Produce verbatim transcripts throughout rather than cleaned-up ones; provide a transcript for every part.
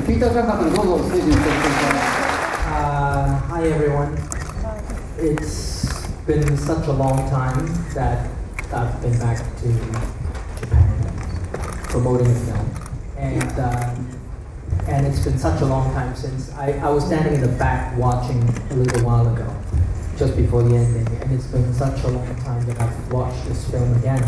ピーター・ジャンカーさん、どうぞステージにお越しください。 Uh, hi everyone. It's been such a long time that I've been back to Japan promoting a film, and um, and it's been such a long time since I, I was standing in the back watching a little while ago, just before the ending, and it's been such a long time that I've watched this film again,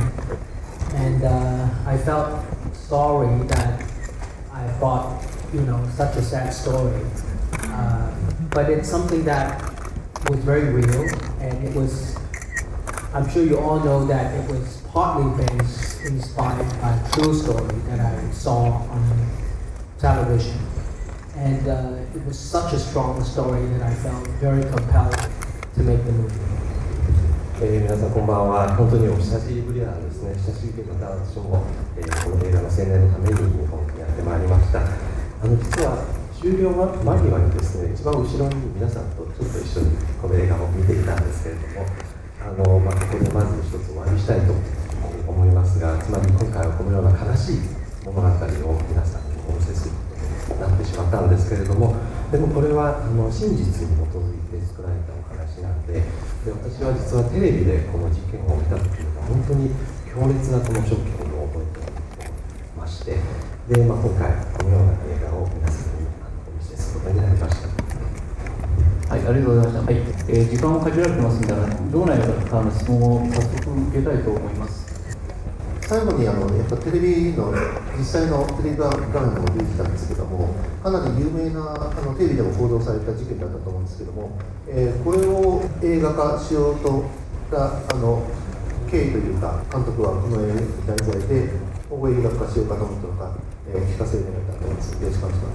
and uh, I felt sorry that I brought, you know, such a sad story. Uh, but it's something that was very real, and it was, I'm sure you all know that it was partly based, inspired by a true story that I saw on television. And uh, it was such a strong story that I felt very compelled to make the movie. えー、皆さんこんばんは。本当にお久しぶりなんですね。久しぶりでまた私も、えー、この映画の宣伝のために日本にやってまいりました。あの実は終了間際にですね、一番後ろに皆さんとちょっと一緒にこの映画を見ていたんですけれども、あの、まあ、ここでまず一つお詫びしたいと思いますが、つまり今回はこのような悲しい物語を皆さんにお見せすることになってしまったんですけれども、でもこれはあの真実に基づいて作られたお話なので、で私は実はテレビでこの事件を見た時には本当に強烈なこのショックを覚えてまして、で、まあ、今回このような映画を皆さんにお見せすることになりました。 はい、ありがとうございました。はい、えー、時間も限られてますので、どうなるかの質問を早速受けたいと思います。 最後にあのやっぱテレビの実際のテレビ画面も出てきたんですけども、かなり有名なあのテレビでも報道された事件だったと思うんですけども、えー、これを映画化しようとしたあの経緯というか、監督はこの映画題材で映画化しようかと思ったのか、えー、聞かせていただきたいと思います。よろしくお願いします。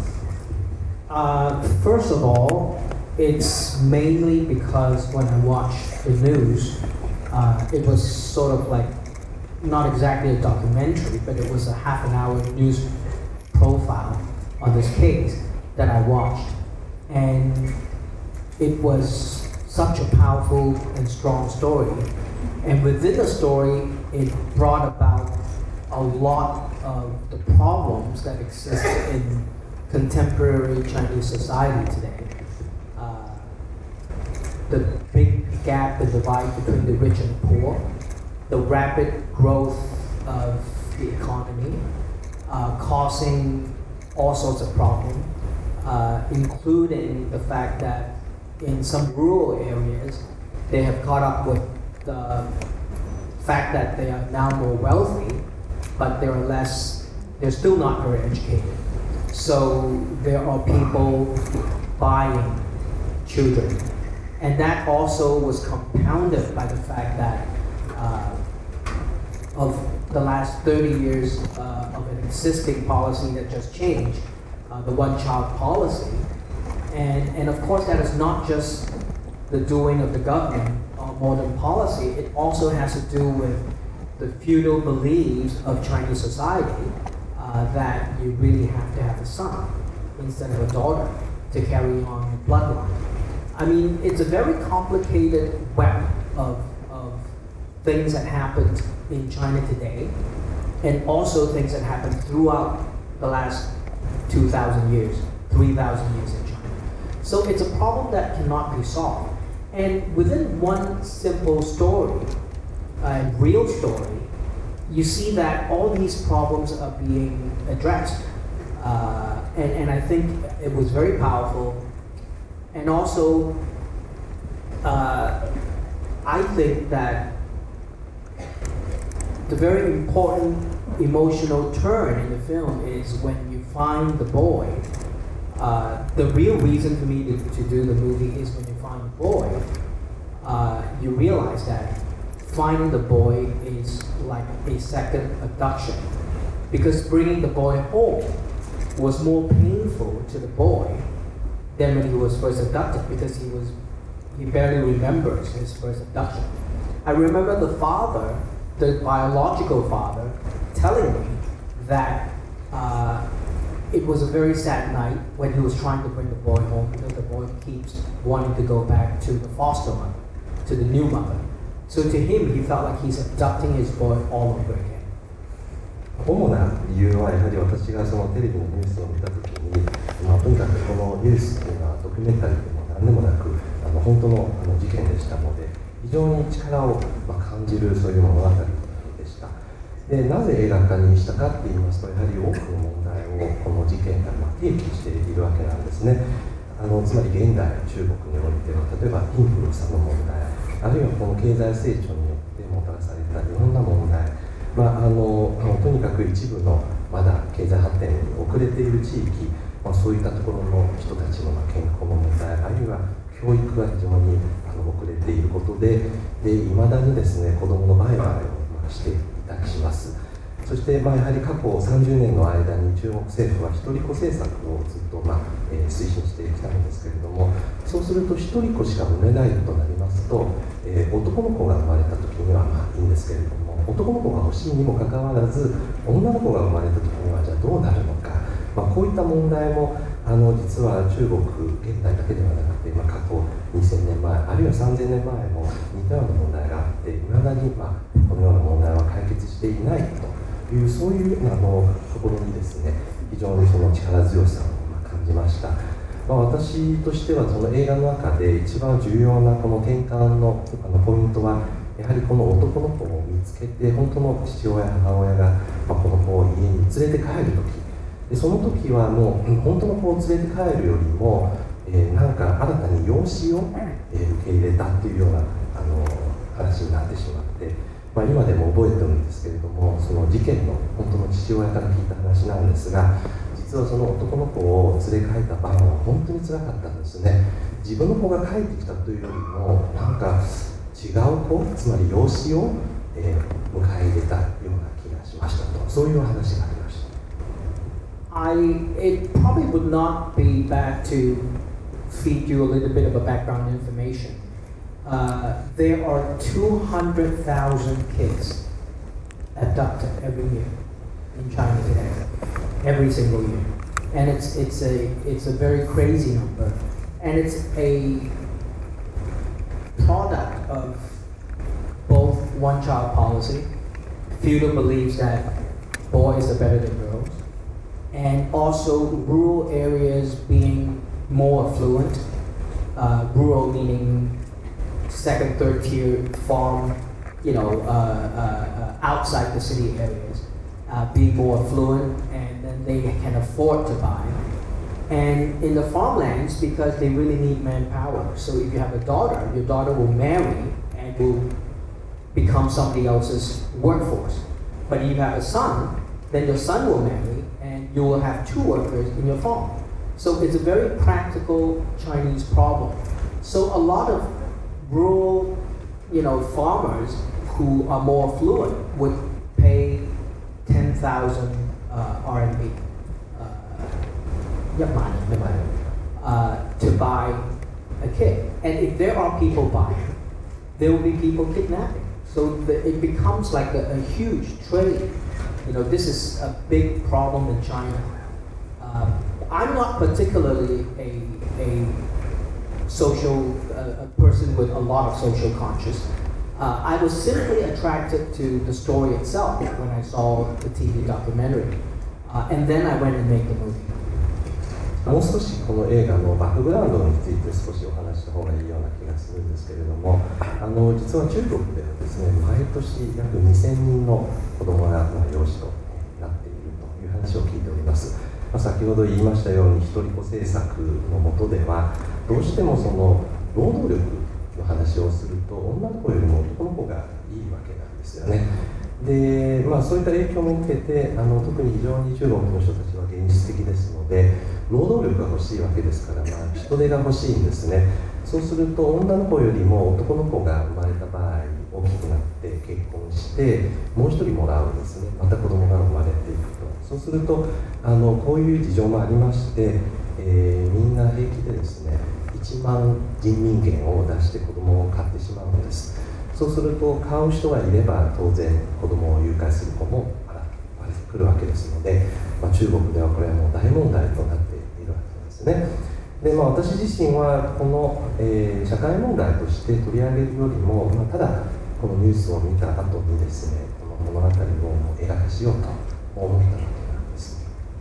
Uh, first of all, it's mainly because when I watched the news, uh, it was sort of like not exactly a documentary, but it was a half an hour news profile on this case that I watched. And it was such a powerful and strong story. And within the story, it brought about a lot of the problems that exist in contemporary Chinese society today. Uh, the big gap, the divide between the rich and poor, the rapid growth of the economy, uh, causing all sorts of problems, uh, including the fact that in some rural areas, they have caught up with the fact that they are now more wealthy, but they are less, they're still not very educated. So there are people buying children. And that also was compounded by the fact that uh, of the last thirty years uh, of an existing policy that just changed, uh, the one-child policy. And, and of course that is not just the doing of the government or modern policy, it also has to do with the feudal beliefs of Chinese society uh, that you really have to have a son instead of a daughter to carry on the bloodline. I mean, it's a very complicated web of, of things that happened in China today, and also things that happened throughout the last two thousand years, three thousand years in China. So it's a problem that cannot be solved. And within one simple story, a real story, you see that all these problems are being addressed. Uh, and, and I think it was very powerful. And also, uh, I think that the very important emotional turn in the film is when you find the boy. Uh, the real reason for me to, to do the movie is when you find the boy, uh, you realize that finding the boy is like a second abduction. Because bringing the boy home was more painful to the boy than when he was first abducted, because he was he barely remembers his first abduction. I remember the father, the biological father, telling me that uh, it was a very sad night when he was trying to bring the boy home, because the boy keeps wanting to go back to the foster mother, to the new mother. So to him, he felt like he's abducting his boy all over again. 主な理由はやはり私がそのテレビのニュースを見たときに、 とにかくこのニュースっていうのはドキュメンタリーでも何でもなくあの本当のあの事件でしたので、非常に力を、まあ、感じるそういう物語でした。でなぜ映画化にしたかって言いますと、やはり多くの問題をこの事件がまあ提起しているわけなんですね。あのつまり現代中国においては、例えば貧富の差の問題、あるいはこの経済成長によってもたらされたいろんな問題、まあ、あのとにかく一部のまだ経済発展に遅れている地域、まあ、そういったところの人たちのまあ健康の問題、あるいは教育が非常にあの遅れていることで、いまだにですね子どもの売買をまあしていたりします。そして、まあ、やはり過去さんじゅうねんの間に中国政府は一人っ子政策をずっと、まあえー、推進してきたんですけれども、そうすると一人っ子しか産めないとなりますと、えー、男の子が生まれた時にはまあいいんですけれども、男の子が欲しいにもかかわらず女の子が生まれた時にはじゃあどうなるのか、まあ、こういった問題もあの実は中国現代だけではなくて、まあ、過去にせんねんまえあるいはさんぜんねんまえも似たような問題があって、いまだに、まあ、このような問題は解決していないという、そういうあのところにですね非常にその力強さをまあ感じました。まあ、私としてはその映画の中で一番重要なこの転換のあのポイントは、やはりこの男の子を見つけて本当の父親母親が、まあ、この子を家に連れて帰る時で、その時はもう本当の子を連れて帰るよりも、えー、なんか新たに養子を、えー、受け入れたっていうようなあの話になってしまって、まあ、今でも覚えてるんですけれども、その事件の本当の父親から聞いた話なんですが、実はその男の子を連れ帰った晩は本当につらかったんですね。自分の子が帰ってきたというよりも、なんか違う子、つまり養子を、えー、迎え入れたような気がしましたと、そういう話がありました。 I, it probably would not be bad to feed you a little bit of a background information. Uh, there are two hundred thousand kids abducted every year in China today, every single year. And it's, it's, a, it's a very crazy number. And it's a product of both one-child policy, feudal beliefs that boys are better than girls, and also rural areas being more affluent, uh, rural meaning second, third tier farm, you know, uh, uh, outside the city areas, uh, being more affluent, and then they can afford to buy. And in the farmlands, because they really need manpower. So if you have a daughter, your daughter will marry and will become somebody else's workforce. But if you have a son, then your son will marry and you will have two workers in your farm. So it's a very practical Chinese problem. So a lot of rural, you know, farmers who are more affluent would pay ten thousand uh, R M B, uh, uh, to buy a kid. And if there are people buying, there will be people kidnapping. So the, it becomes like a, a huge trade. You know, this is a big problem in China. Uh, I'm not particularly a, a social, uh, a person with a lot of social conscience. Uh, I was simply attracted to the story itself when I saw the T V documentary. Uh, and then I went and made the movie. もう少しこの映画のバックグラウンドについて少しお話した方がいいような気がするんですけれども、あの実は中国ではですね、毎年約にせんにんの子供がまあ養子となっているという話を聞いております。まあ、先ほど言いましたように一人っ子政策の下ではどうしてもその労働力の話をすると女の子よりも男の子がいいわけなんですよね。で、まあ、そういった影響も受けてあの特に非常に中国の人たちは現実的ですので、労働力が欲しいわけですから、まあ、人手が欲しいんですね。そうすると女の子よりも男の子が生まれた場合大きくなって結婚してもう一人もらうんですね。また子供が生まれていくと。そうするとあのこういう事情もありまして、えー、みんな平気でですねいちまん人民元を出して子供を買ってしまうのです。そうすると買う人がいれば当然子供を誘拐する子も来るわけですので、まあ、中国ではこれはもう大問題となっているわけですね。で、まあ、私自身はこの、えー、社会問題として取り上げるよりも、まあ、ただこのニュースを見た後にですねこの物語を映画化しようと思ったわけなんです。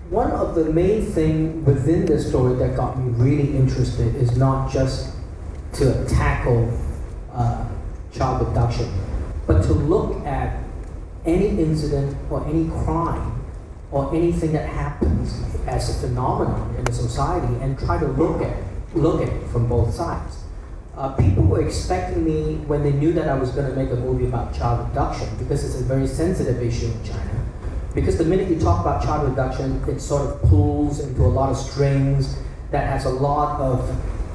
one of the main things within this story that got me really interested is not just to tackle uh, child abduction, but to look at any incident or any crime or anything that happens as a phenomenon in the society and try to look at look at it from both sides. Uh, people were expecting me when they knew that I was going to make a movie about child abduction, because it's a very sensitive issue in China. Because the minute you talk about child abduction, it sort of pulls into a lot of strings that has a lot of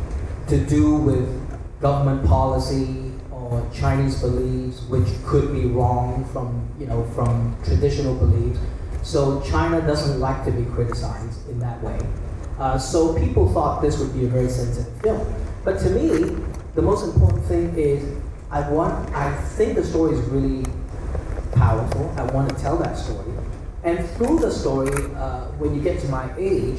to do with government policy or Chinese beliefs, which could be wrong from, you know, from traditional beliefs. So China doesn't like to be criticized in that way. Uh, so people thought this would be a very sensitive film. But to me, the most important thing is I want, I think the story is really powerful. I want to tell that story. And through the story, uh, when you get to my age,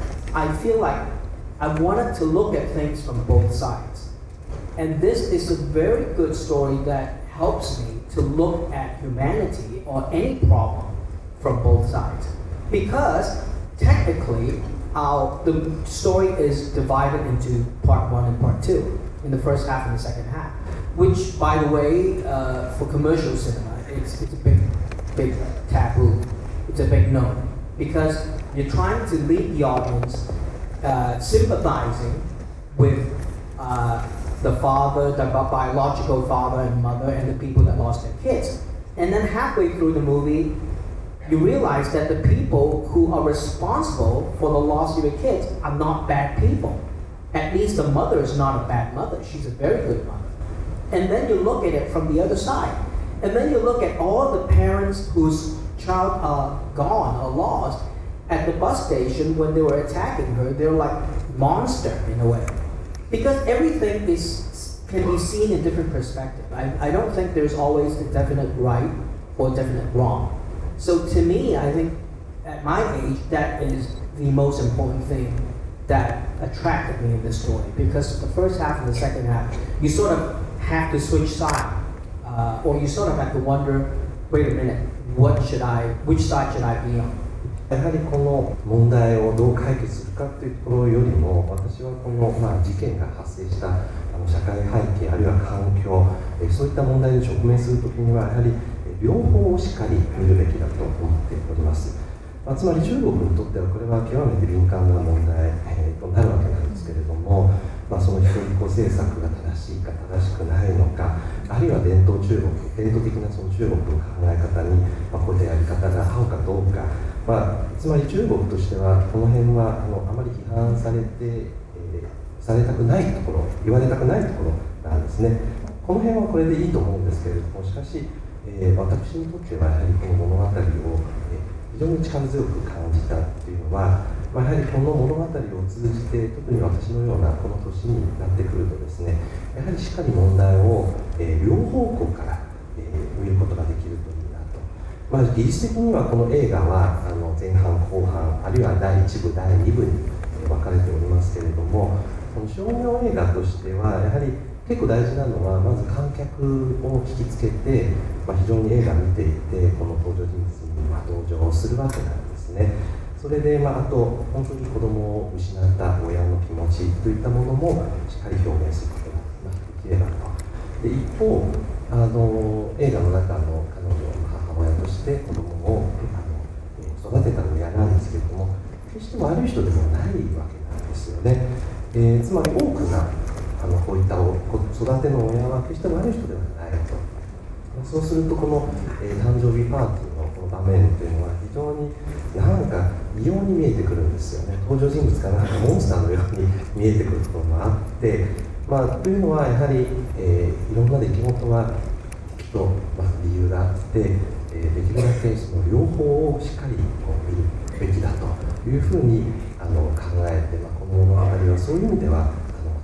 I feel like I wanted to look at things from both sides. And this is a very good story that helps me to look at humanity or any problem from both sides. Because technically, our, the story is divided into part one and part two, in the first half and the second half. Which, by the way, uh, for commercial cinema, it's, it's a big, big taboo. It's a big no. Because you're trying to lead the audience uh, sympathizing with uh, the father, the biological father and mother, and the people that lost their kids. And then halfway through the movie, you realize that the people who are responsible for the loss of your kids are not bad people. At least the mother is not a bad mother. She's a very good mother. And then you look at it from the other side. And then you look at all the parents whose child are gone or lost at the bus station when they were attacking her. They're like monster in a way. Because everything is can be seen in different perspectives. I, I don't think there's always a definite right or definite wrong. So to me, I think at my age, that is the most important thing that attracted me in this story. Because the first half and the second half, you sort of have to switch side, uh, or you sort of have to wonder, wait a minute, what should I, which side should I be on? やはりこの問題をどう解決するかというところよりも、私はこの、まあ、事件が発生したあの社会背景あるいは環境、えそういった問題に直面するときにはやはり両方をしっかり見るべきだと思っております。まあ、つまり中国にとってはこれは極めて敏感な問題、えー、となるわけなんですけれども、まあ、その一人っ子政策が正しいか正しくないのか、あるいは伝統中国、伝統的なその中国の考え方に、まあ、こういったやり方が合うかどうか、まあ、つまり中国としてはこの辺はあのあまり批判されて、えー、されたくないところ、言われたくないところなんですね。この辺はこれでいいと思うんですけれども、しかし、えー、私にとってはやはりこの物語を、えー非常に力強く感じたっていうのは、まあ、やはりこの物語を通じて特に私のようなこの年になってくるとですね、やはりしっかり問題を、えー、両方向から、えー、見ることができるといいなと。まあ、技術的にはこの映画はあの前半後半あるいはだいいち部だいに部に、えー、分かれておりますけれども、この商業映画としてはやはり結構大事なのはまず観客を引きつけて、まあ、非常に映画見ていてこの登場人物にまあ登場するわけなんですね。それで、まあ、あと本当に子供を失った親の気持ちといったものもしっかり表現することができればと。で一方あの映画の中の彼女の母親として子供をあの育てた親なんですけれども、決して悪い人でもないわけなんですよね。えー、つまり多くがあのこういった育ての親は決して悪い人ではないと。そうするとこの、えー、誕生日パーティーのこの場面というのは非常になんか異様に見えてくるんですよね。登場人物がなんかモンスターのように見えてくるところもあって、まあ、というのはやはり、えー、いろんな出来事はきっと、まあ、理由があって、えー、できるだけその両方をしっかりこう見るべきだというふうにあの考えて、まあ、この物語はそういう意味では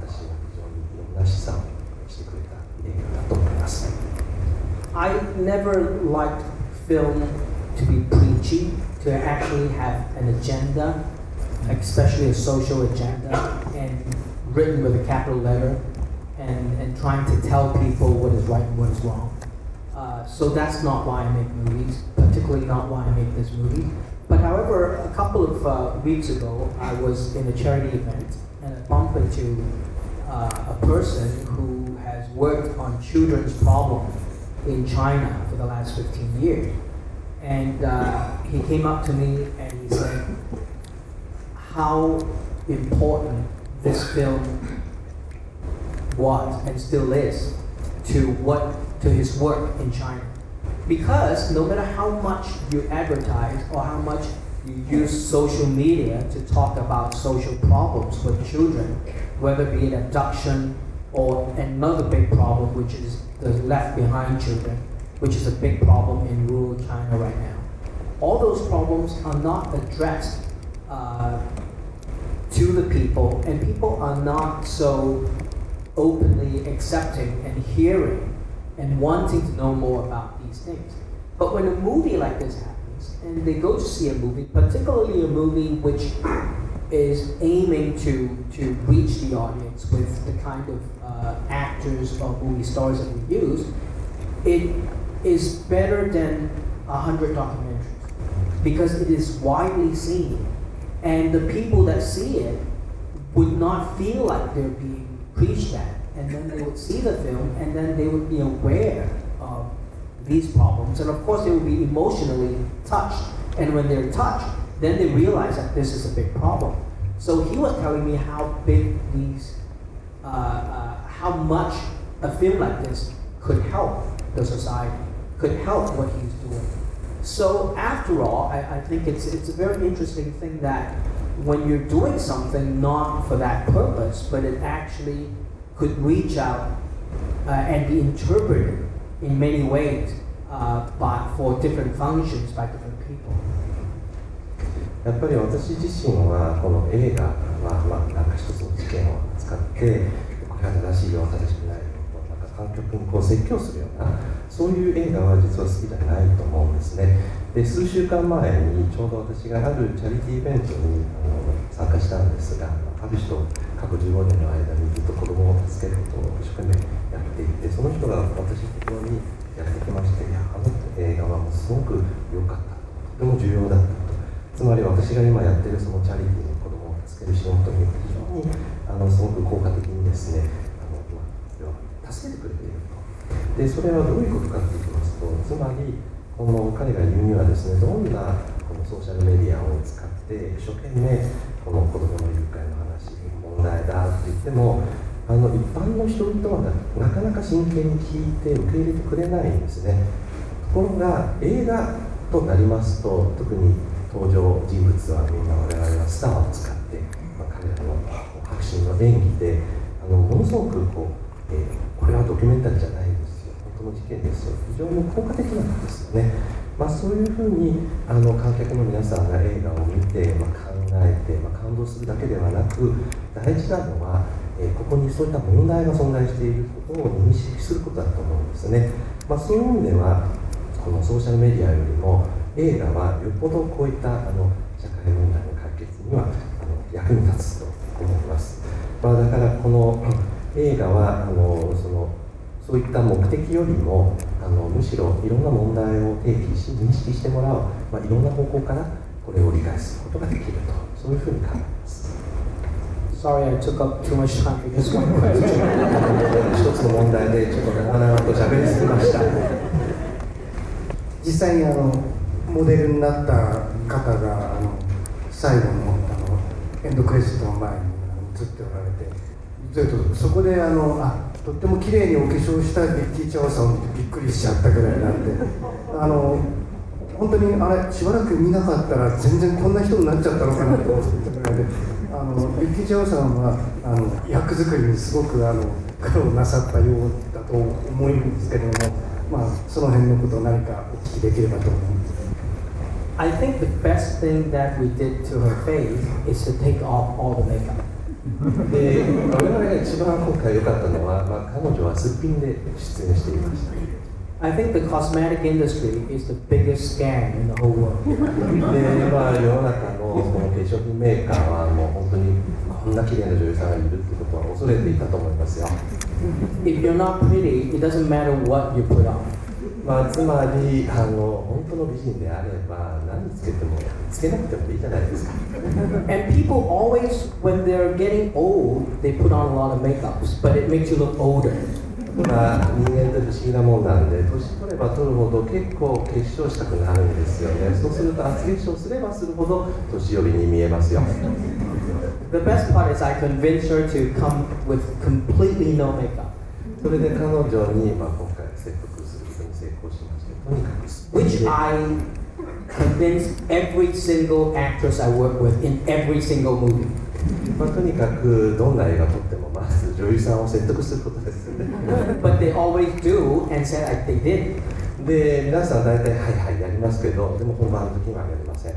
I never liked film to be preachy, to actually have an agenda, especially a social agenda, and written with a capital letter, and, and trying to tell people what is right and what is wrong. Uh, so that's not why I make movies, particularly not why I make this movie. But however, a couple of uh, weeks ago, I was in a charity event and I bumped into uh, a person who has worked on children's problems in China for the last fifteen years. And uh, he came up to me and he said how important this film was and still is to what to his work in China. Because no matter how much you advertise or how much you use social media to talk about social problems with children, whether it be it abduction or another big problem, which is the left behind children, which is a big problem in rural China right now. All those problems are not addressed uh, to the people, and people are not so openly accepting and hearing and wanting to know more about these things. But when a movie like this happens, and they go to see a movie, particularly a movie which is aiming to, to reach the audience with the kind of uh, actors or movie stars that we use, it is better than a hundred documentaries because it is widely seen, and the people that see it would not feel like they're being preached at, and then they would see the film and then they would be aware of these problems, and of course they would be emotionally touched, and when they're touched, then they realize that this is a big problem. So he was telling me how big these, uh, uh, how much a film like this could help the society, could help what he's doing. So after all, I, I think it's, it's a very interesting thing that when you're doing something not for that purpose, but it actually could reach out uh, and be interpreted in many ways uh, by, for different functions by different people. やっぱり私自身はこの映画は、まあ、なんか一つの事件を扱ってこれは正しいよ正しくないよなんか観客にこう説教するようなそういう映画は実は好きじゃないと思うんですね。で数週間前にちょうど私があるチャリティーイベントにあの参加したんですがある人過去じゅうごねんの間にずっと子供を助けることを一生懸命やっていてその人が私のところにやってきましていやあの映画はもうすごく良かったとても重要だったとつまり私が今やっているそのチャリティーの子供を助ける仕事に非常にあのすごく効果的にですねあの、まあ、助けてくれているとでそれはどういうことかと言いますとつまりこの彼が言うにはですねどんなこのソーシャルメディアを使って一生懸命この子供の誘拐の話問題だと言ってもあの一般の人々はなかなか真剣に聞いて受け入れてくれないんですねところが映画となりますと特に登場人物はみんな我々はスターを使って、まあ、彼らの迫真の演技であのものすごくこう、えー、これはドキュメンタリーじゃないんですよ本当の事件ですよ非常に効果的なんですよね、まあ、そういうふうにあの観客の皆さんが映画を見て、まあ、考えて、まあ、感動するだけではなく大事なのは、えー、ここにそういった問題が存在していることを認識することだと思うんですね、まあ、そういう意味ではこのソーシャルメディアよりも映画はよっぽどこういったあの社会問題の解決にはあの役に立つと思います、まあ、だからこの映画はあのそのそういった目的よりもあのむしろいろんな問題を提起し認識してもらう、まあ、いろんな方向からこれを理解することができるとそういうふうに考えます Sorry, I took up too much time for this one question. 一つの問題でちょっと長々と喋りすぎました実際にあのモデルになった方があの最後のあのエンドクレジットの前に映っておられてずっとそこであのあとっても綺麗にお化粧したビッキー・チャオさんをびっくりしちゃったぐらいなんであの本当にあれしばらく見なかったら全然こんな人になっちゃったのかなと思ってたぐらいであのビッキー・チャオさんはあの役作りにすごくあの苦労なさったようだと思うんですけれども、まあ、その辺のことを何かお聞きできればと思います。 I think the best thing that we did to her face is to take off all the makeup. で我々が一番今回良かったのは、まあ、彼女はすっぴんで出演していました。 I think the cosmetic industry is the biggest scam in the whole world. で、まあ、世の中のこの化粧品メーカーはもう本当にこんな綺麗な女優さんがいるってことは恐れていたと思いますよ。 If you're not pretty, it doesn't matter what you put on. まあ、つまりあの本当の美人であれば何つけてもつけなくてもいいじゃないですか。 And people always, when they're getting old, they put on a lot of makeups, but it makes you look older. まあ、人間って不思議なもんなんで、年取れば取るほど結構化粧したくなるんですよね。そうすると厚化粧すればするほど年寄りに見えますよ。 The best part is I convinced her to come with completely no makeup. それで彼女に、まあ、今回説得することに成功しまして、とにかくスッ Which I convinced every single actress I work with in every single movie. まあ、とにかくどんな映画撮ってもまず女優さんを説得することですよね。 But they always do and said I, they did. で、皆さん大体はいはいやりますけど、でも本番の時にはやりません。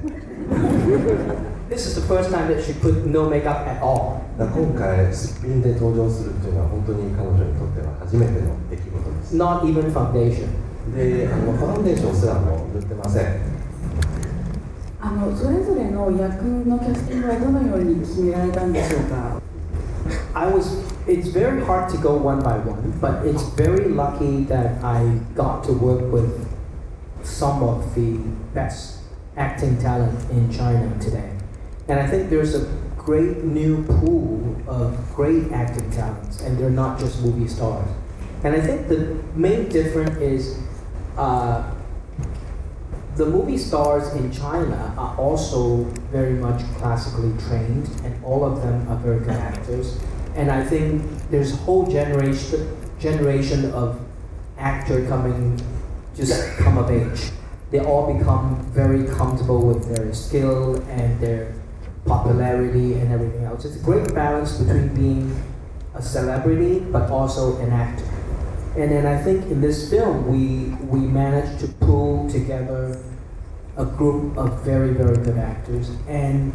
This is the first time that she put no makeup at all. だから今回すっぴんで登場するっていうのは本当に彼女にとっては初めての出来事です。 Not even foundation. で、あのファンデーションすらも塗ってません。 あのそれぞれの役のキャスティングはどのように決められたんでしょうか。 I was, it's very hard to go one by one, but it's very lucky that I got to work with some of the best acting talent in China today. And I think there's a great new pool of great acting talents, and they're not just movie stars. And I think the main difference is uh, the movie stars in China are also very much classically trained, and all of them are very good actors. And I think there's a whole generation generation of actor coming, just come of age. They all become very comfortable with their skill and their popularity and everything else. It's a great balance between being a celebrity but also an actor. And then I think in this film we we managed to pull together a group of very, very good actors. And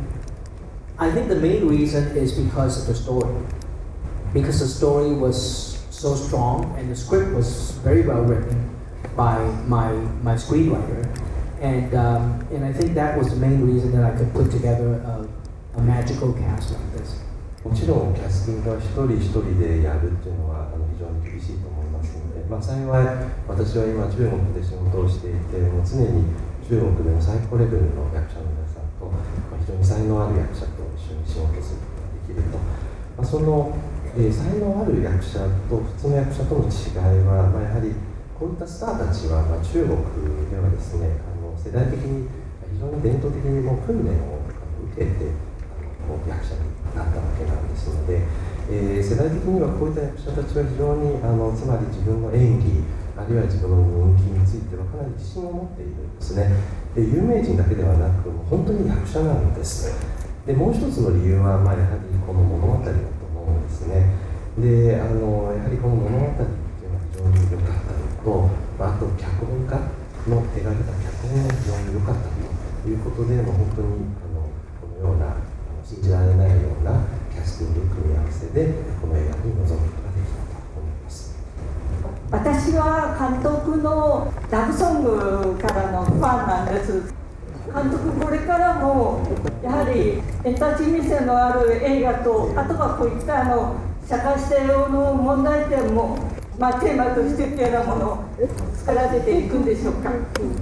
I think the main reason is because of the story. Because the story was so strong and the script was very well written by my, my screenwriter. And, um, and I think that was the main reason that I could put together a, a magical cast like this. もちろんキャスティングは一人一人でやるっていうのはあの非常に厳しいと思いますので、まあ、幸い私は今中国で仕事をしていて、もう常に中国での最高レベルの役者の皆さんと、まあ、非常に才能ある役者と一緒に仕事することができると、まあ、その、えー、才能ある役者と普通の役者との違いは、まあ、やはりこういったスターたちは、まあ、中国ではですね、あの世代的に非常に伝統的にもう訓練を受けてあのこう役者になったわけなんですので、えー、世代的にはこういった役者たちは非常にあのつまり自分の演技あるいは自分の人気についてはかなり自信を持っているんですね。で、有名人だけではなく本当に役者なんです。で、もう一つの理由は、まあ、やはりこの物語だと思うんですね。で、あのやはりこの物語っていうのは非常に良かったのと、まあ、あと脚本家の描いた脚本が非常に良かったということで、もう本当にあのこのような信じられないようなキャスティング組み合わせでこの映画に臨むことができたと思います。 私は監督のラブソングからのファンなんです。監督これからもやはりエンターテインメント性のある映画と、あとはこういったあの社会性の問題点も、まあ、テーマとしてというようなものを作らせていくんでしょうか。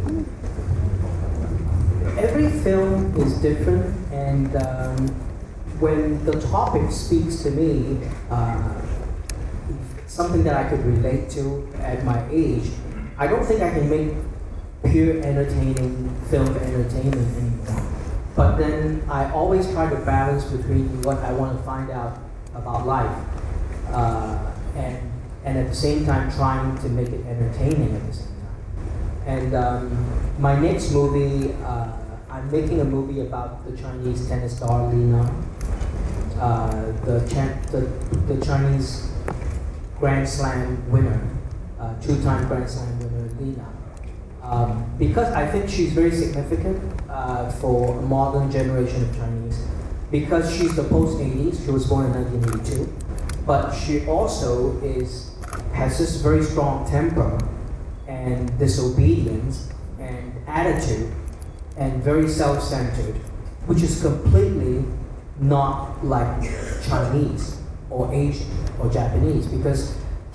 Every film is different, and um, when the topic speaks to me, uh, something that I could relate to at my age, I don't think I can make pure entertaining film entertainment anymore. But then I always try to balance between what I want to find out about life uh, and, and at the same time trying to make it entertaining at the same time. And um, my next movie, uh, I'm making a movie about the Chinese tennis star Li Na, uh, the, champ, the, the Chinese Grand Slam winner, uh, two-time Grand Slam winner Li Na. Um, because I think she's very significant uh, for a modern generation of Chinese. Because she's the post-eighties, she was born in nineteen eighty-two, but she also is has this very strong temper and disobedience and attitude and very self-centered, which is completely not like Chinese or Asian or Japanese, because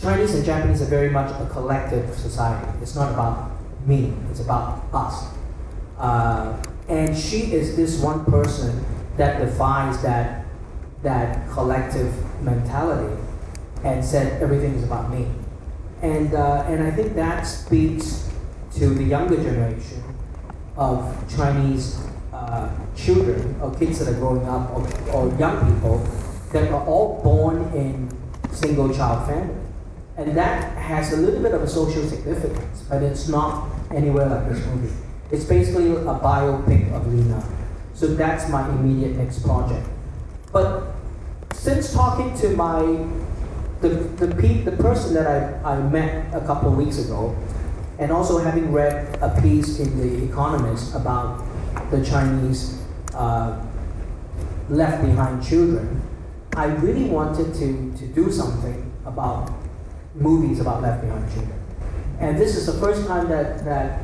Chinese and Japanese are very much a collective society. It's not about me, it's about us. Uh, and she is this one person that defies that, that collective mentality and said everything is about me. And, uh, and I think that speaks to the younger generation of Chinese uh, children or kids that are growing up or, or young people that are all born in single child family. And that has a little bit of a social significance, but it's not anywhere like this movie. It's basically a biopic of Lina. So that's my immediate next project. But since talking to my, the, the, pe the person that I, I met a couple of weeks ago, and also having read a piece in The Economist about the Chinese uh, left behind children, I really wanted to, to do something about movies about left behind children. And this is the first time that, that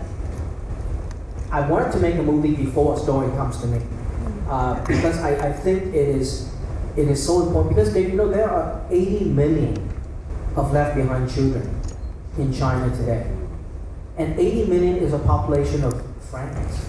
I wanted to make a movie before a story comes to me. Uh, because I, I think it is, it is so important, because you know, there are eighty million of left behind children in China today. And eighty million is a population of France.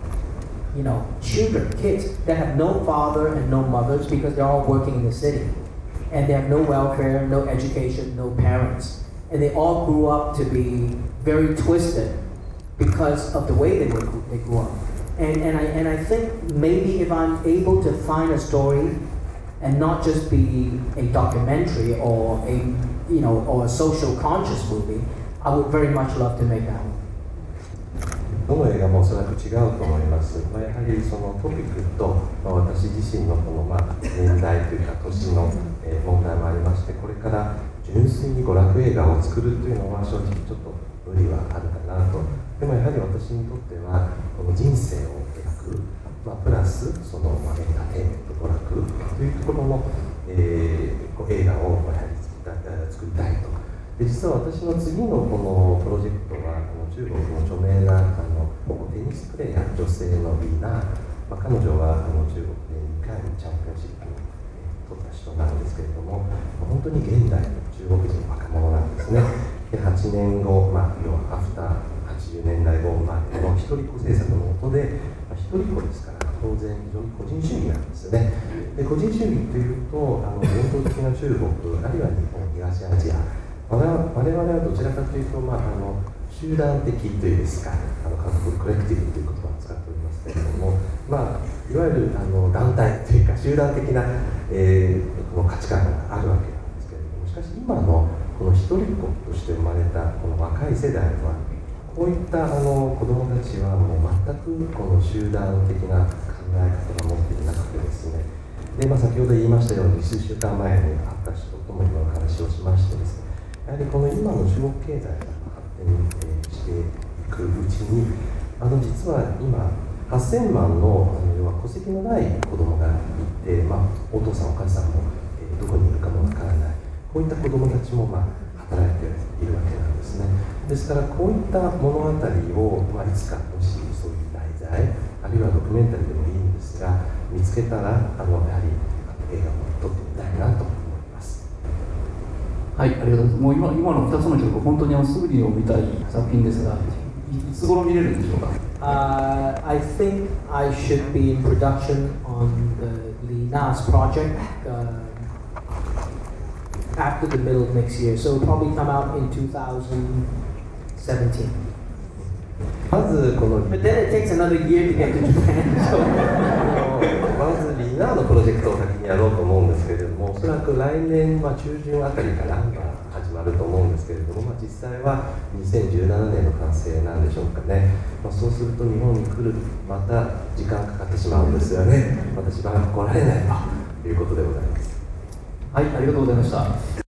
You know, children, kids that have no father and no mothers because they're all working in the city. And they have no welfare, no education, no parents. And they all grew up to be very twisted because of the way they, were, they grew up. And, and, I, and I think maybe if I'm able to find a story and not just be a documentary or a, you know, or a social conscious movie, I would very much love to make that one. どの映画もおそらく違うと思います。まあ、やはりそのトピックと、まあ、私自身のこの、まあ、年代というか年の、えー、問題もありまして、これから純粋に娯楽映画を作るというのは正直ちょっと無理はあるかなと。でもやはり私にとってはこの人生を描く、まあ、プラスその、まあ、エンターテインメント娯楽というところの、えー、こう映画をやはり作った作りたいと。で実は私の次のこのプロジェクトはあの中国の著名なあのテニスプレーヤー女性のリーナ、まあ、彼女はあの中国でにかいのチャンピオンシップを取った人なんですけれども、本当に現代の中国人の若者なんですね。ではちねんご、まあ、要はアフターはちじゅうねんだいごまでの一人っ子政策の下で、まあ、一人っ子ですから当然非常に個人主義なんですよね。で個人主義というとあの伝統的な中国あるいは日本、東アジア、我々はどちらかというと、まあ、あの集団的というんですか、あの韓国コレクティブという言葉を使っておりますけれども、まあ、いわゆるあの団体というか集団的な、えー、この価値観があるわけなんですけれども、しかし今のこの一人っ子として生まれたこの若い世代はこういったあの子どもたちはもう全くこの集団的な考え方を持っていなくてですね、で、まあ、先ほど言いましたように数週間前に会った人とも今お話をしましてですね、やはりこの今の中国経済が発展していくうちに、あの実は今はっせんまんの要は戸籍のない子供がいて、まあ、お父さんお母さんも、えー、どこにいるかもわからない、こういった子供たちも、まあ、働いているわけなんですね。ですからこういった物語を、まあ、いつかもしそういう題材あるいはドキュメンタリーでもいいんですが見つけたらあのやはり映画を撮ってみたいなと。 はい、ありがとうございます。もう 今, 今のふたつの曲、本当にすぐに見たい作品ですが、いつ頃見れるんでしょうか。 Uh, I think I should be in production on the Lina's project uh, after the middle of next year, so it'll probably come out in two thousand seventeen. まずこの But then it takes another year to get to Japan. So. まずリーナーのプロジェクトを先にやろうと思うんですけれども、おそらく来年、まあ、中旬あたりから始まると思うんですけれども、まあ、実際はにせんじゅうななねんの完成なんでしょうかね。まあ、そうすると日本に来るまた時間かかってしまうんですよね。私は来られないということでございます。 はい、ありがとうございました。